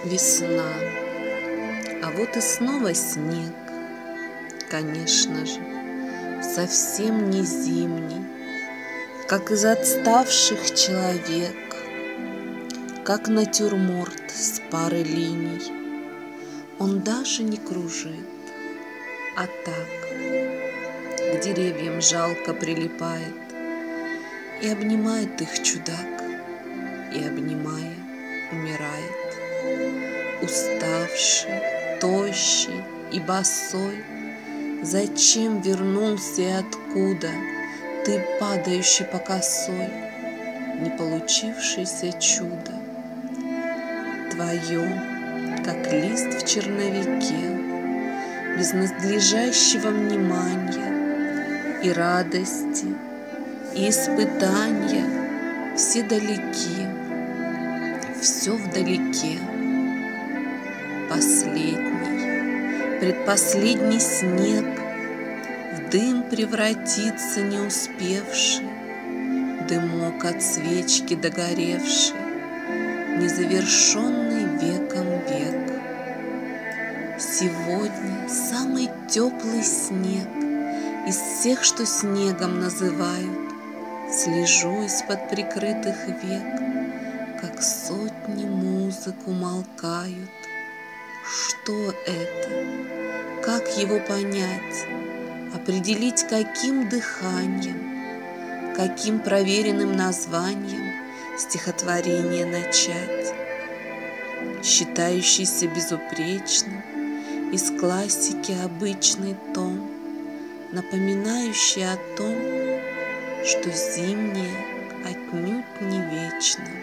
Весна, а вот и снова снег. Конечно же, совсем не зимний, как из отставших человек, как натюрморт с пары линий. Он даже не кружит, а так к деревьям жалко прилипает, и обнимает их чудак, и, обнимая, умирает. Уставший, тощий и босой, зачем вернулся и откуда ты, падающий по косой, не получившееся чудо? Твое, как лист в черновике, без надлежащего внимания, и радости, и испытания все далеки, все вдалеке. Последний, предпоследний снег в дым превратится не успевший, дымок от свечки догоревший, незавершенный веком век. Сегодня самый теплый снег из всех, что снегом называют. Слежу из-под прикрытых век, как сотни музык умолкают. Что это? Как его понять? Определить, каким дыханием, каким проверенным названием стихотворение начать? Считающийся безупречным, из классики обычный том, напоминающий о том, что зимнее отнюдь не вечно.